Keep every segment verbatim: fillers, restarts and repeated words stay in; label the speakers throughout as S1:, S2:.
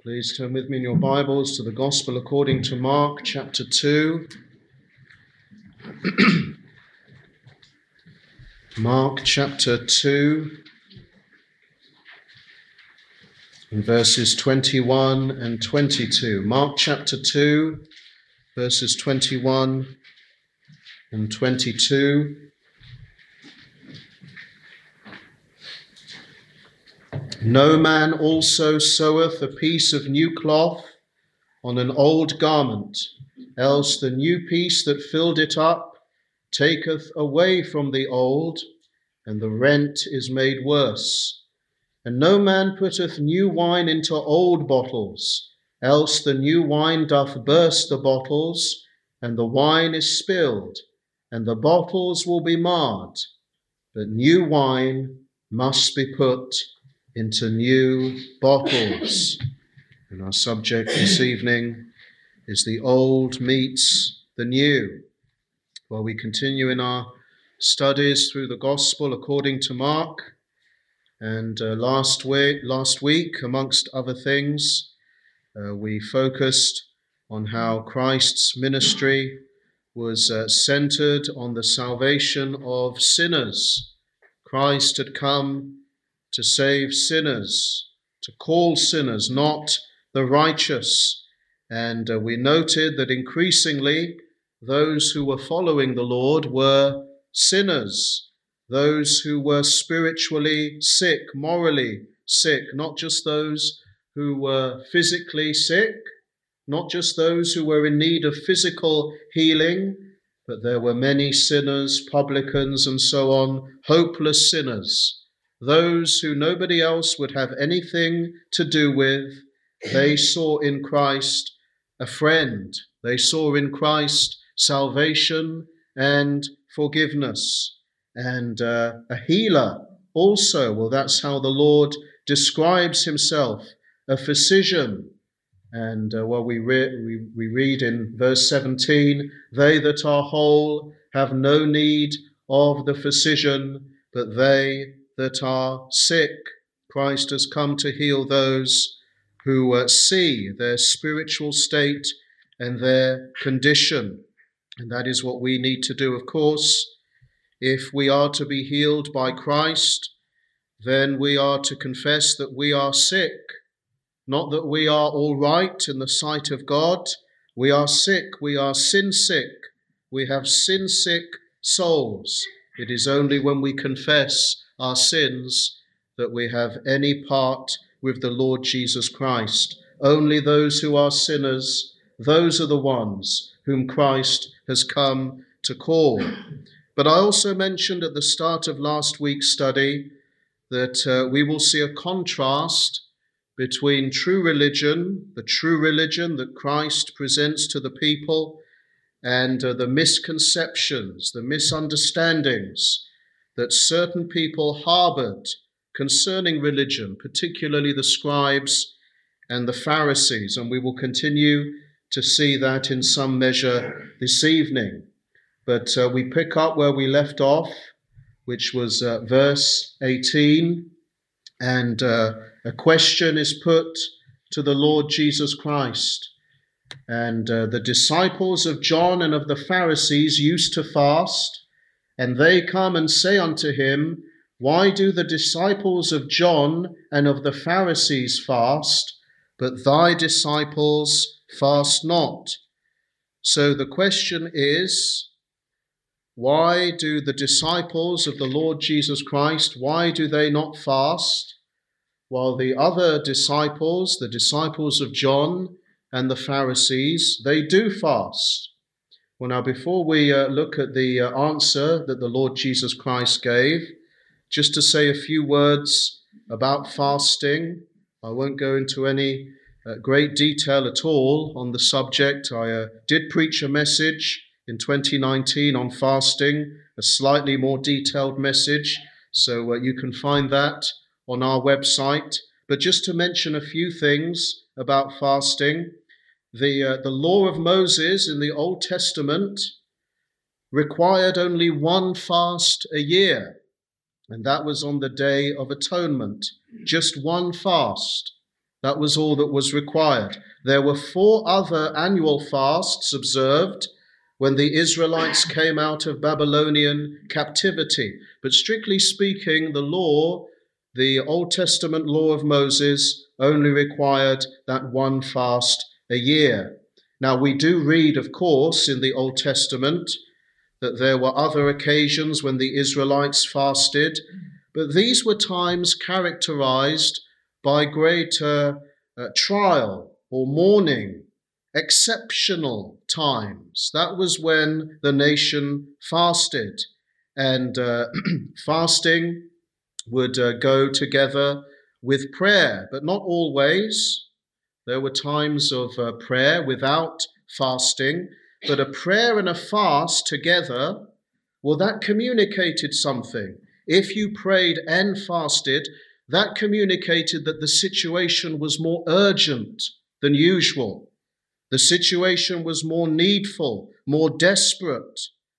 S1: Please turn with me in your Bibles to the Gospel according to Mark chapter two. Mark chapter two, and verses twenty-one and twenty-two. Mark chapter two, verses twenty-one and twenty-two. No man also seweth a piece of new cloth on an old garment, else the new piece that filled it up taketh away from the old, and the rent is made worse. And no man putteth new wine into old bottles, else the new wine doth burst the bottles, and the wine is spilled, and the bottles will be marred. But new wine must be put into new bottles. And our subject this evening is the old meets the new. While we continue in our studies through the Gospel according to Mark, and uh, last week, last week, amongst other things, uh, we focused on how Christ's ministry was uh, centered on the salvation of sinners. Christ had come to save sinners, to call sinners, not the righteous. And uh, we noted that increasingly those who were following the Lord were sinners, those who were spiritually sick, morally sick, not just those who were physically sick, not just those who were in need of physical healing, but there were many sinners, publicans and so on, hopeless sinners. Those who nobody else would have anything to do with. They saw in Christ a friend. They saw in Christ salvation and forgiveness, and uh, a healer also. Well, that's how the Lord describes himself, a physician. And uh, well, we, re- we, we read in verse seventeen, they that are whole have no need of the physician, but they that are sick. Christ has come to heal those who uh, see their spiritual state and their condition. And that is what we need to do, of course. If we are to be healed by Christ, then we are to confess that we are sick. Not that we are all right in the sight of God. We are sick. We are sin sick. We have sin sick souls. It is only when we confess our sins that we have any part with the Lord Jesus Christ. Only those who are sinners, those are the ones whom Christ has come to call. But I also mentioned at the start of last week's study that uh, we will see a contrast between true religion, the true religion that Christ presents to the people, and uh, the misconceptions, the misunderstandings that certain people harbored concerning religion, particularly the scribes and the Pharisees. And we will continue to see that in some measure this evening. But uh, we pick up where we left off, which was uh, verse eighteen, and uh, a question is put to the Lord Jesus Christ. And uh, the disciples of John and of the Pharisees used to fast, and they come and say unto him, why do the disciples of John and of the Pharisees fast, but thy disciples fast not? So the question is, why do the disciples of the Lord Jesus Christ, why do they not fast, while the other disciples, the disciples of John and the Pharisees, they do fast? Well, now, before we uh, look at the uh, answer that the Lord Jesus Christ gave, just to say a few words about fasting. I won't go into any uh, great detail at all on the subject. I uh, did preach a message in twenty nineteen on fasting, a slightly more detailed message, so uh, you can find that on our website. But just to mention a few things about fasting, the, uh, the law of Moses in the Old Testament required only one fast a year. And that was on the Day of Atonement, just one fast. That was all that was required. There were four other annual fasts observed when the Israelites came out of Babylonian captivity. But strictly speaking, the law, the Old Testament law of Moses, only required that one fast a year. Now, we do read, of course, in the Old Testament that there were other occasions when the Israelites fasted, but these were times characterized by great uh, uh, trial or mourning, exceptional times. That was when the nation fasted, and uh, fasting would uh, go together with prayer, but not always. There were times of uh, prayer without fasting, but a prayer and a fast together, well, that communicated something. If you prayed and fasted, that communicated that the situation was more urgent than usual. The situation was more needful, more desperate.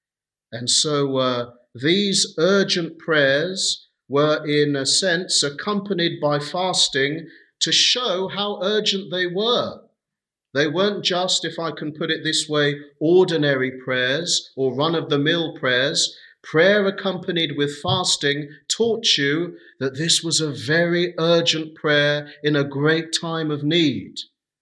S1: And so uh, these urgent prayers were, in a sense, accompanied by fasting to show how urgent they were. They weren't just, if I can put it this way, ordinary prayers or run-of-the-mill prayers. Prayer accompanied with fasting taught you that this was a very urgent prayer in a great time of need.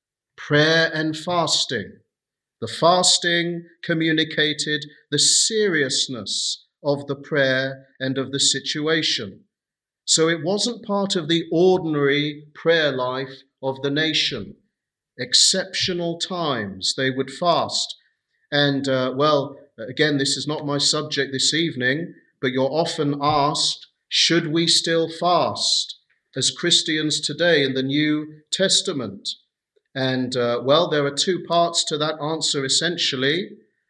S1: Prayer and fasting. The fasting communicated the seriousness of the prayer and of the situation. So it wasn't part of the ordinary prayer life of the nation. Exceptional times they would fast. And, uh, well, again, this is not my subject this evening, but you're often asked, should we still fast as Christians today in the New Testament? And, uh, well, there are two parts to that answer, essentially.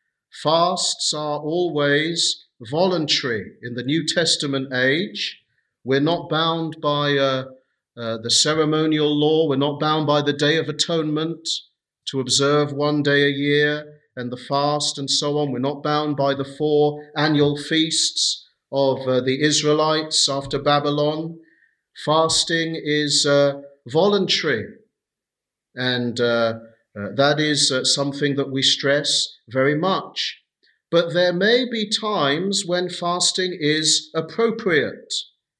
S1: Fasts are always voluntary in the New Testament age. We're not bound by uh, uh, the ceremonial law. We're not bound by the Day of Atonement to observe one day a year and the fast and so on. We're not bound by the four annual feasts of uh, the Israelites after Babylon. Fasting is uh, voluntary, and uh, uh, that is uh, something that we stress very much. But there may be times when fasting is appropriate.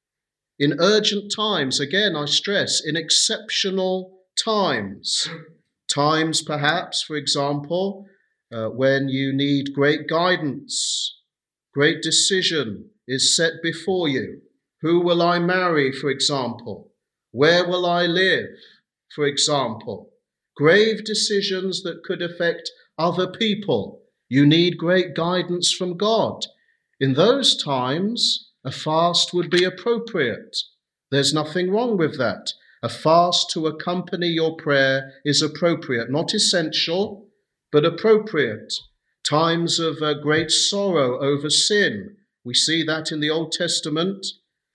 S1: In urgent times, again, I stress, in exceptional times. Times, perhaps, for example, uh, when you need great guidance, great decision is set before you. Who will I marry, for example? Where will I live, for example? Grave decisions that could affect other people. You need great guidance from God. In those times, a fast would be appropriate. There's nothing wrong with that. A fast to accompany your prayer is appropriate, not essential, but appropriate. Times of uh, great sorrow over sin. We see that in the Old Testament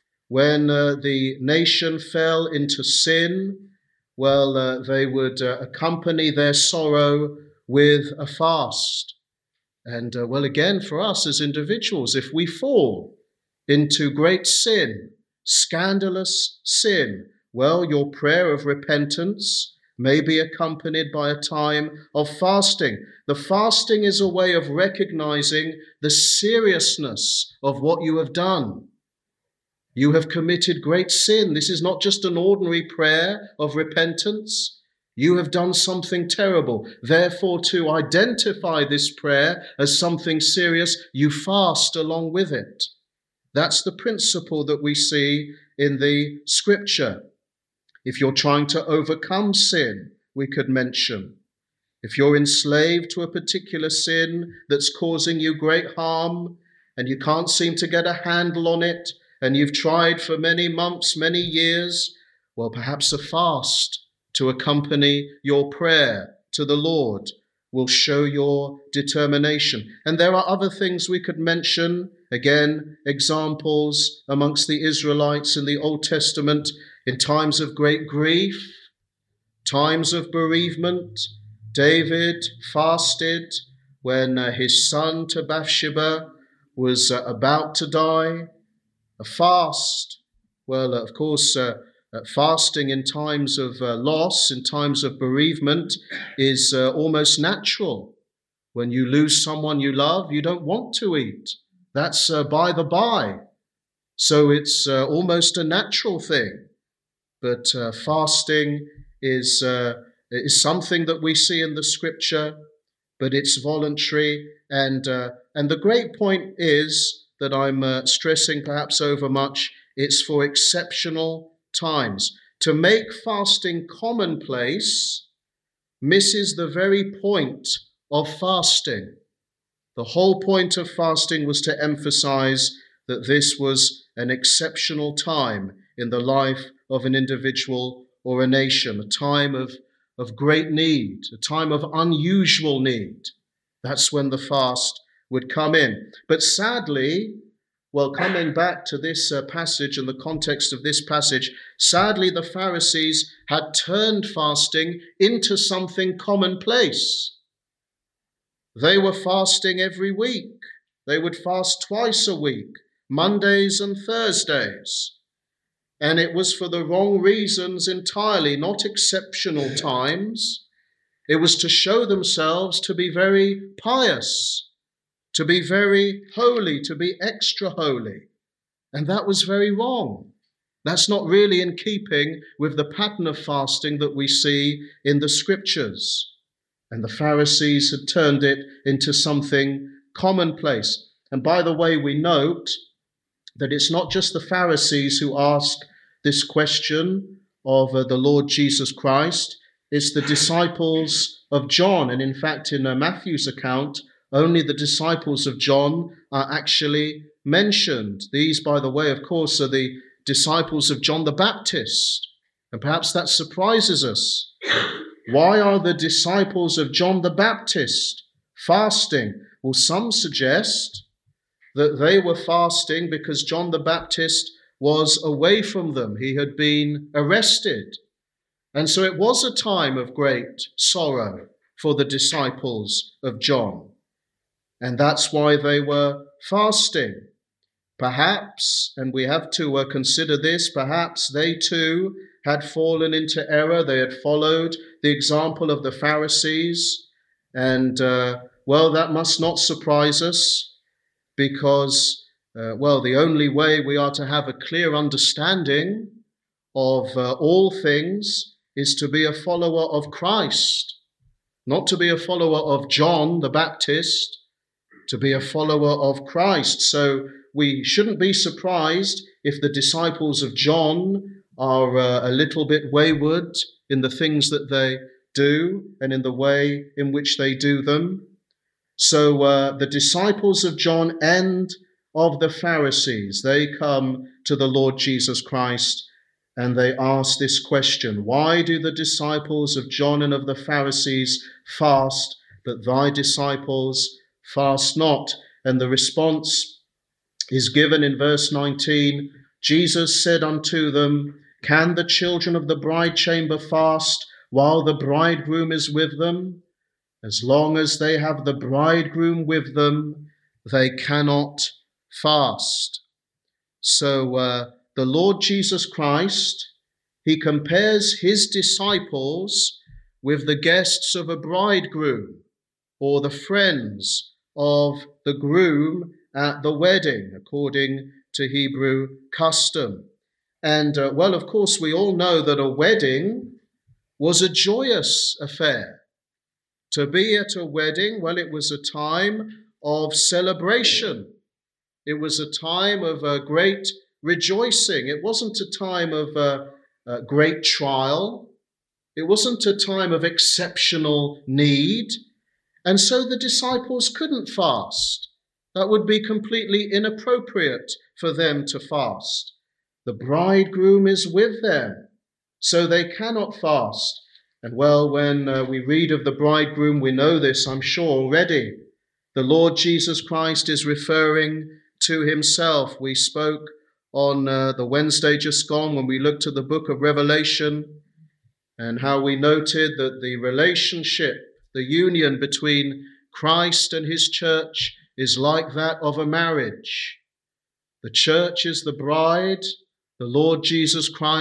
S1: when uh, the nation fell into sin. Well, uh, they would uh, accompany their sorrow with a fast. And, uh, well, again, for us as individuals, if we fall into great sin, scandalous sin, well, your prayer of repentance may be accompanied by a time of fasting. The fasting is a way of recognizing the seriousness of what you have done. You have committed great sin. This is not just an ordinary prayer of repentance. You have done something terrible. Therefore, to identify this prayer as something serious, you fast along with it. That's the principle that we see in the scripture. If you're trying to overcome sin, we could mention. If you're enslaved to a particular sin that's causing you great harm and you can't seem to get a handle on it, and you've tried for many months, many years, well, perhaps a fast to accompany your prayer to the Lord will show your determination. And there are other things we could mention. Again, examples amongst the Israelites in the Old Testament in times of great grief, times of bereavement. David fasted when uh, his son to Bathsheba was uh, about to die. A fast. Well, of course, uh, uh, fasting in times of uh, loss, in times of bereavement, is uh, almost natural. When you lose someone you love, you don't want to eat. That's uh, by the by. So it's uh, almost a natural thing. But uh, fasting is, uh, is something that we see in the scripture, but it's voluntary. And, uh, and the great point is that I'm uh, stressing perhaps over much, it's for exceptional times. To make fasting commonplace misses the very point of fasting. The whole point of fasting was to emphasize that this was an exceptional time in the life of an individual or a nation, a time of, of great need, a time of unusual need. That's when the fast would come in. But sadly, well, coming back to this uh, passage and the context of this passage, sadly the Pharisees had turned fasting into something commonplace. They were fasting every week. They would fast twice a week, Mondays and Thursdays. And it was for the wrong reasons entirely, not exceptional times. It was to show themselves to be very pious, to be very holy, to be extra holy. And that was very wrong. That's not really in keeping with the pattern of fasting that we see in the scriptures. And the Pharisees had turned it into something commonplace. And by the way, we note that it's not just the Pharisees who ask this question of uh, the Lord Jesus Christ. It's the disciples of John. And in fact, in uh, Matthew's account, only the disciples of John are actually mentioned. These, by the way, of course, are the disciples of John the Baptist. And perhaps that surprises us. Why are the disciples of John the Baptist fasting? Well, some suggest that they were fasting because John the Baptist was away from them. He had been arrested. And so it was a time of great sorrow for the disciples of John. And that's why they were fasting. Perhaps, and we have to uh, consider this, perhaps they too had fallen into error. They had followed the example of the Pharisees. And, uh, well, that must not surprise us because, uh, well, the only way we are to have a clear understanding of uh, all things is to be a follower of Christ, not to be a follower of John the Baptist, to be a follower of Christ. So we shouldn't be surprised if the disciples of John are uh, a little bit wayward in the things that they do and in the way in which they do them. So uh, the disciples of John and of the Pharisees, they come to the Lord Jesus Christ and they ask this question: why do the disciples of John and of the Pharisees fast, but thy disciples fast not? And the response is given in verse nineteen. Jesus said unto them, can the children of the bride chamber fast while the bridegroom is with them? As long as they have the bridegroom with them, they cannot fast. So uh, the Lord Jesus Christ, he compares his disciples with the guests of a bridegroom or the friends of the groom at the wedding, according to Hebrew custom. And, uh, well, of course, we all know that a wedding was a joyous affair. To be at a wedding, well, it was a time of celebration. It was a time of uh, great rejoicing. It wasn't a time of uh, uh, great trial. It wasn't a time of exceptional need. And so the disciples couldn't fast. That would be completely inappropriate for them to fast. The bridegroom is with them, so they cannot fast. And well, when uh, we read of the bridegroom, we know this, I'm sure, already. The Lord Jesus Christ is referring to himself. We spoke on uh, the Wednesday just gone when we looked at the book of Revelation and how we noted that the relationship, the union between Christ and his church is like that of a marriage. The church is the bride. The Lord Jesus Christ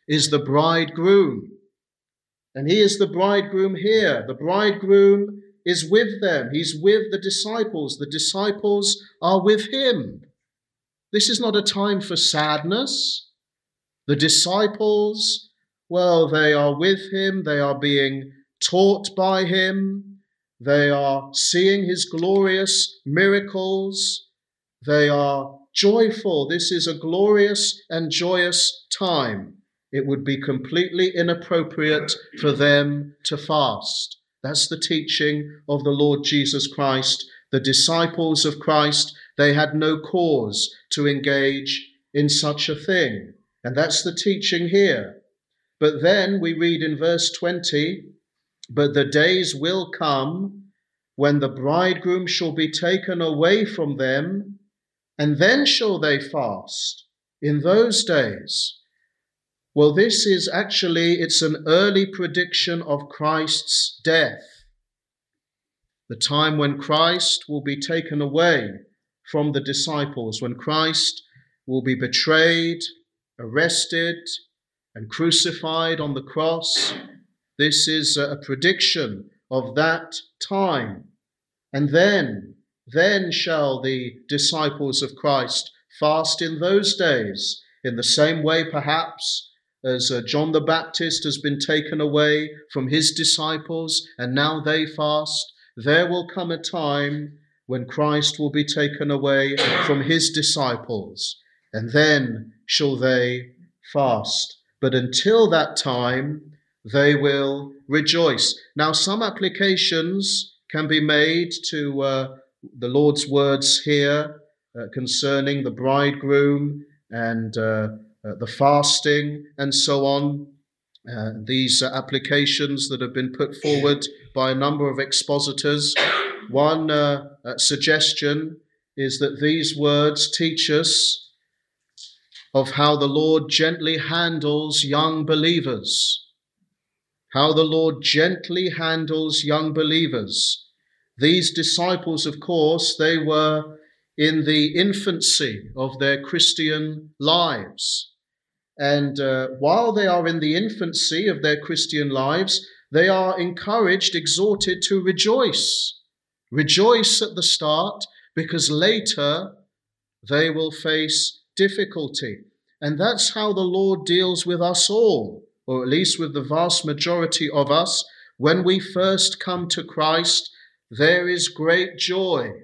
S1: is the bridegroom. And he is the bridegroom here. The bridegroom is with them. He's with the disciples. The disciples are with him. This is not a time for sadness. The disciples, well, they are with him. They are being taught by him. They are seeing his glorious miracles. They are joyful. This is a glorious and joyous time. It would be completely inappropriate for them to fast. That's the teaching of the Lord Jesus Christ. The disciples of Christ, they had no cause to engage in such a thing. And that's the teaching here. But then we read in verse twenty, but the days will come when the bridegroom shall be taken away from them, and then shall they fast in those days. Well, this is actually, it's an early prediction of Christ's death. The time when Christ will be taken away from the disciples, when Christ will be betrayed, arrested, and crucified on the cross. This is a prediction of that time. And then, then shall the disciples of Christ fast in those days, in the same way perhaps as uh, John the Baptist has been taken away from his disciples, and now they fast. There will come a time when Christ will be taken away from his disciples, and then shall they fast. But until that time, they will rejoice. Now, some applications can be made to uh, the Lord's words here uh, concerning the bridegroom and uh, uh, the fasting and so on. Uh, these uh, applications that have been put forward by a number of expositors. One uh, uh, suggestion is that these words teach us of how the Lord gently handles young believers. How the Lord gently handles young believers. These disciples, of course, they were in the infancy of their Christian lives. And uh, while they are in the infancy of their Christian lives, they are encouraged, exhorted to rejoice. Rejoice at the start, because later they will face difficulty. And that's how the Lord deals with us all, or at least with the vast majority of us. When we first come to Christ, there is great joy.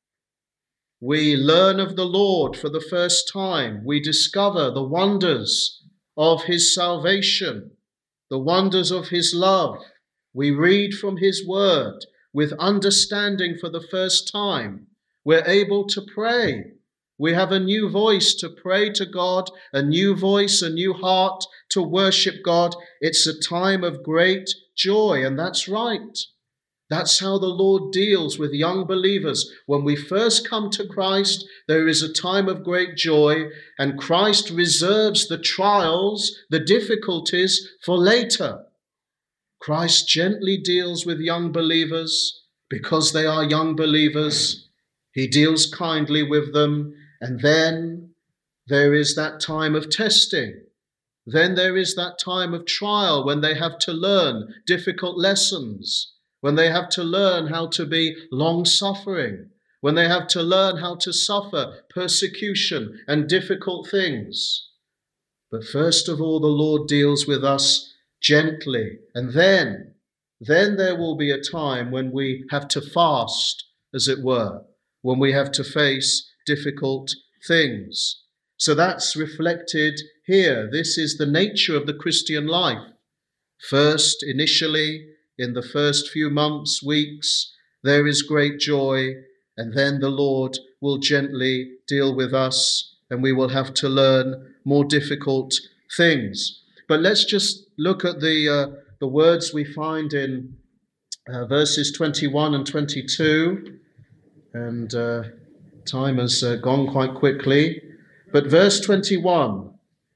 S1: We learn of the Lord for the first time. We discover the wonders of his salvation, the wonders of his love. We read from his word with understanding for the first time. We're able to pray. We have a new voice to pray to God, a new voice, a new heart to worship God. It's a time of great joy, and that's right. That's how the Lord deals with young believers. When we first come to Christ, there is a time of great joy, and Christ reserves the trials, the difficulties for later. Christ gently deals with young believers because they are young believers. He deals kindly with them, and then there is that time of testing. Then there is that time of trial when they have to learn difficult lessons, when they have to learn how to be long-suffering, when they have to learn how to suffer persecution and difficult things. But first of all, the Lord deals with us gently. And then, then there will be a time when we have to fast, as it were, when we have to face difficult things. So that's reflected here. This is the nature of the Christian life. First, initially, in the first few months, weeks, there is great joy, and then the Lord will gently deal with us, and we will have to learn more difficult things. But let's just look at the uh, the words we find in uh, verses twenty-one and twenty-two, and uh, time has uh, gone quite quickly. But verse twenty-one,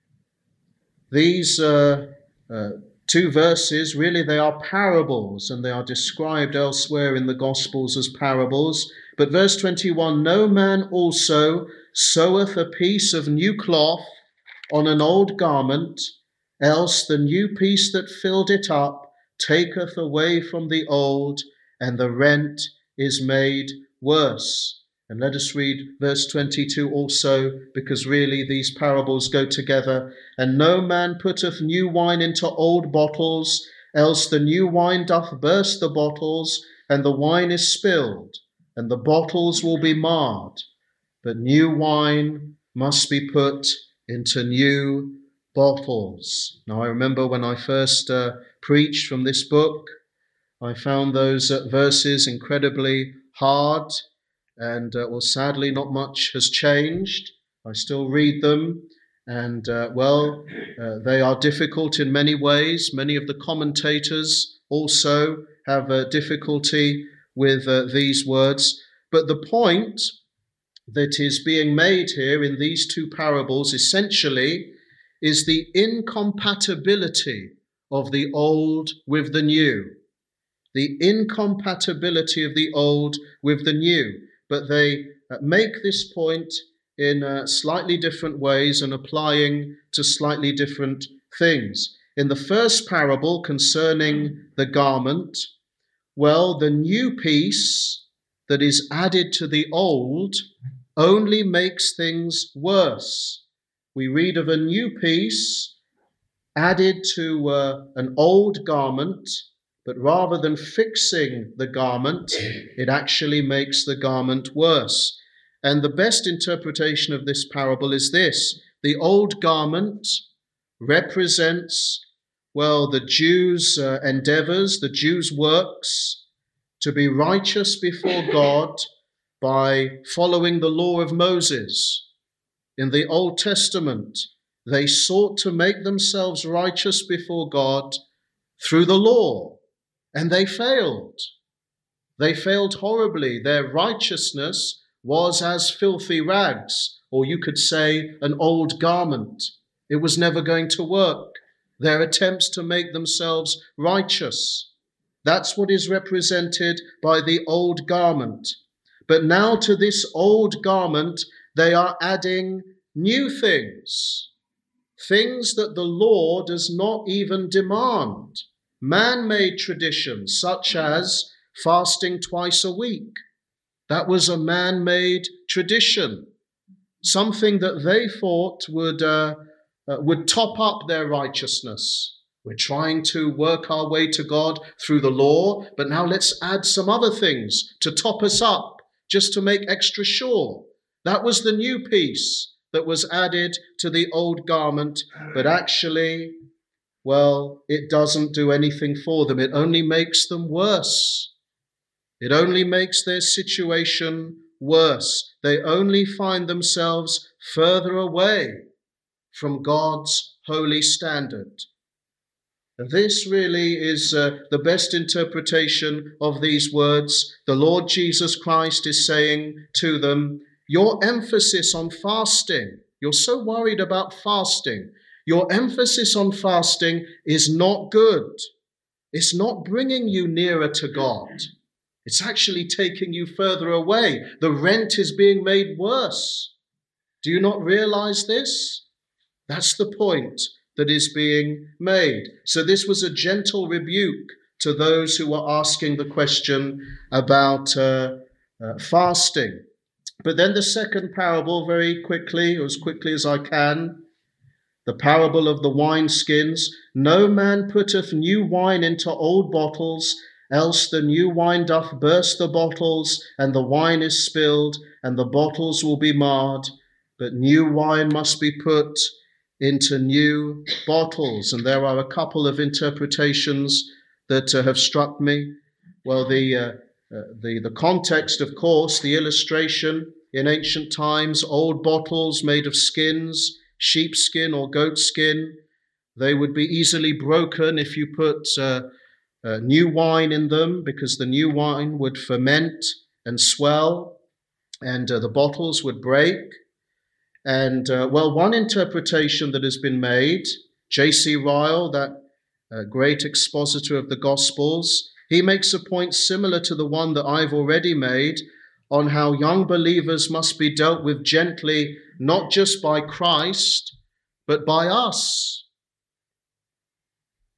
S1: these uh, uh, two verses, really they are parables, and they are described elsewhere in the Gospels as parables. But verse twenty-one, no man also seweth a piece of new cloth on an old garment, else the new piece that filled it up taketh away from the old, and the rent is made worse. And let us read verse twenty-two also, because really these parables go together. And no man putteth new wine into old bottles, else the new wine doth burst the bottles, and the wine is spilled, and the bottles will be marred. But new wine must be put into new bottles. Now, I remember when I first uh, preached from this book, I found those uh, verses incredibly hard, and uh, well, sadly, not much has changed. I still read them, and uh, well, uh, they are difficult in many ways. Many of the commentators also have uh, difficulty with uh, these words. But the point that is being made here in these two parables essentially is the incompatibility of the old with the new. The incompatibility of the old with the new. But they uh, make this point in uh, slightly different ways and applying to slightly different things. In the first parable concerning the garment, well, the new piece that is added to the old only makes things worse. We read of a new piece added to uh, an old garment, but rather than fixing the garment, it actually makes the garment worse. And the best interpretation of this parable is this: the old garment represents, well, the Jews' uh, endeavors, the Jews' works to be righteous before God by following the law of Moses. In the Old Testament, they sought to make themselves righteous before God through the law, and they failed. They failed horribly. Their righteousness was as filthy rags, or you could say an old garment. It was never going to work. Their attempts to make themselves righteous. That's what is represented by the old garment. But now to this old garment, they are adding new things. Things that the law does not even demand. Man-made traditions, such as fasting twice a week. That was a man-made tradition. Something that they thought would, uh, uh, would top up their righteousness. We're trying to work our way to God through the law, but now let's add some other things to top us up, just to make extra sure. That was the new piece that was added to the old garment, but actually, well, it doesn't do anything for them. It only makes them worse. It only makes their situation worse. They only find themselves further away from God's holy standard. And this really is uh, the best interpretation of these words. The Lord Jesus Christ is saying to them, your emphasis on fasting, you're so worried about fasting, your emphasis on fasting is not good. It's not bringing you nearer to God. It's actually taking you further away. The rent is being made worse. Do you not realize this? That's the point that is being made. So this was a gentle rebuke to those who were asking the question about uh, uh, fasting. But then the second parable, very quickly, as quickly as I can, the parable of the wineskins. No man putteth new wine into old bottles, else the new wine doth burst the bottles, and the wine is spilled, and the bottles will be marred. But new wine must be put into new bottles. And there are a couple of interpretations that uh, have struck me. Well, the, uh, uh, the, the context, of course, the illustration in ancient times, old bottles made of skins, sheepskin or goat skin, they would be easily broken if you put uh, uh, new wine in them, because the new wine would ferment and swell, and uh, the bottles would break. And, uh, well, one interpretation that has been made, J C Ryle, that uh, great expositor of the Gospels, he makes a point similar to the one that I've already made on how young believers must be dealt with gently, not just by Christ, but by us.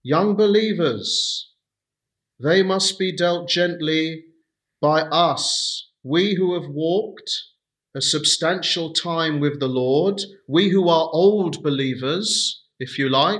S1: young believers, they must be dealt gently by us, we who have walked a substantial time with the Lord, we who are old believers, if you like.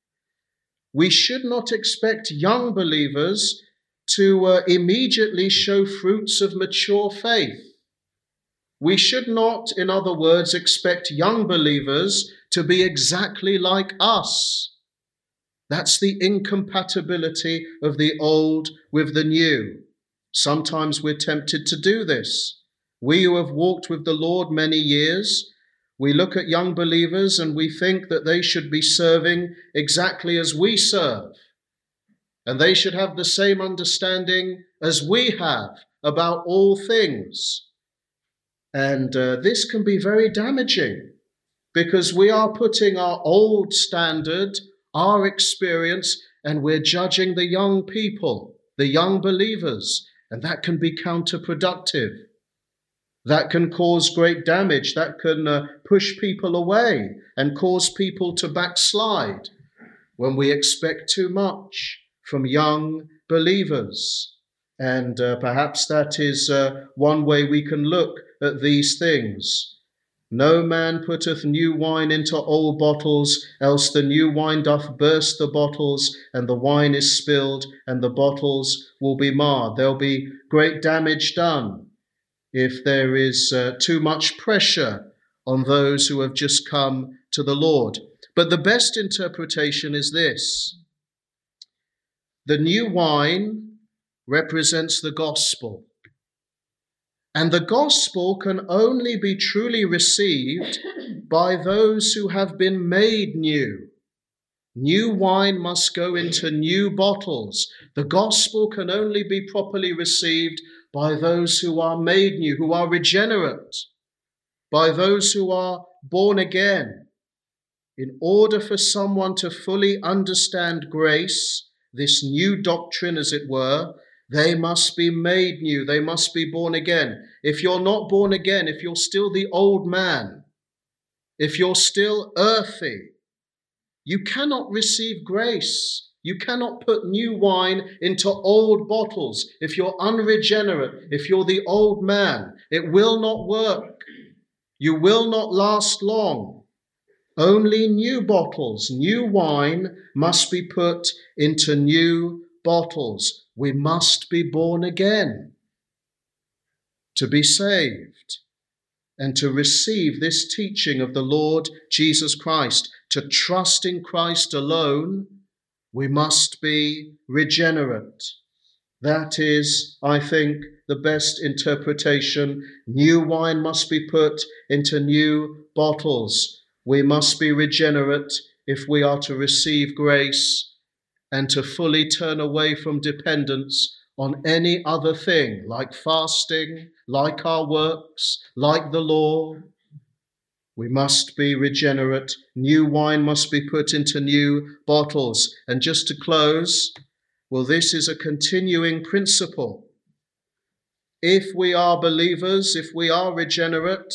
S1: We should not expect young believers to uh, immediately show fruits of mature faith. We should not, in other words, expect young believers to be exactly like us. That's the incompatibility of the old with the new. Sometimes we're tempted to do this. We who have walked with the Lord many years, we look at young believers and we think that they should be serving exactly as we serve. And they should have the same understanding as we have about all things. And uh, this can be very damaging because we are putting our old standard, our experience, and we're judging the young people, the young believers, and that can be counterproductive. That can cause great damage. That can uh, push people away and cause people to backslide when we expect too much from young believers. And uh, perhaps that is uh, one way we can look at these things. No man putteth new wine into old bottles, else the new wine doth burst the bottles, and the wine is spilled, and the bottles will be marred. There'll be great damage done if there is uh, too much pressure on those who have just come to the Lord. But the best interpretation is this: the new wine represents the gospel. And the gospel can only be truly received by those who have been made new. New wine must go into new bottles. The gospel can only be properly received by those who are made new, who are regenerate, by those who are born again. In order for someone to fully understand grace, this new doctrine, as it were, they must be made new. They must be born again. If you're not born again, if you're still the old man, if you're still earthy, you cannot receive grace. You cannot put new wine into old bottles. If you're unregenerate, if you're the old man, it will not work. You will not last long. Only new bottles, new wine must be put into new bottles. We must be born again to be saved and to receive this teaching of the Lord Jesus Christ. To trust in Christ alone, we must be regenerate. That is, I think, the best interpretation. New wine must be put into new bottles. We must be regenerate if we are to receive grace and to fully turn away from dependence on any other thing, like fasting, like our works, like the law. We must be regenerate. New wine must be put into new bottles. And just to close, well, this is a continuing principle. If we are believers, if we are regenerate,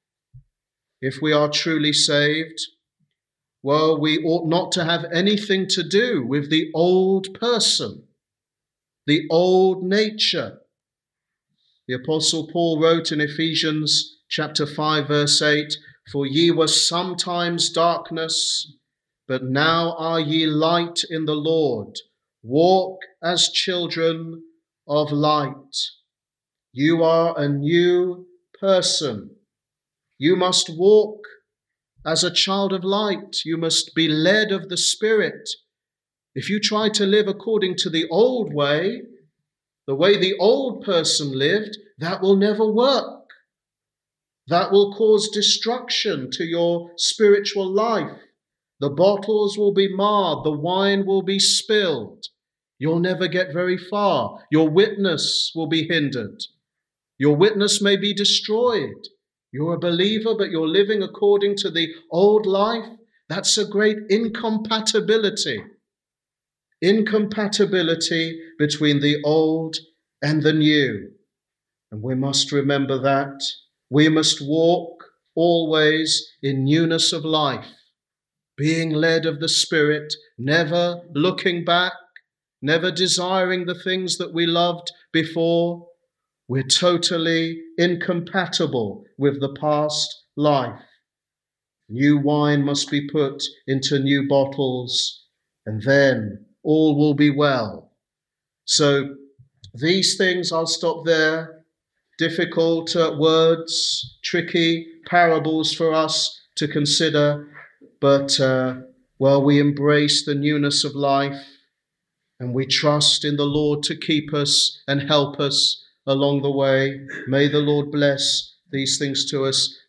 S1: if we are truly saved, well, we ought not to have anything to do with the old person, the old nature. The Apostle Paul wrote in Ephesians chapter five, verse eight, "For ye were sometimes darkness, but now are ye light in the Lord. Walk as children of light." You are a new person. You must walk as a child of light. You must be led of the Spirit. If you try to live according to the old way, the way the old person lived, that will never work. That will cause destruction to your spiritual life. The bottles will be marred. The wine will be spilled. You'll never get very far. Your witness will be hindered. Your witness may be destroyed. You're a believer, but you're living according to the old life. That's a great incompatibility. Incompatibility between the old and the new. And we must remember that. We must walk always in newness of life. being led of the Spirit, never looking back, never desiring the things that we loved before. We're totally incompatible with the past life. New wine must be put into new bottles, and then all will be well. So these things, I'll stop there. Difficult uh, words, tricky parables for us to consider. But, uh, well, we embrace the newness of life, and we trust in the Lord to keep us and help us along the way. May the Lord bless these things to us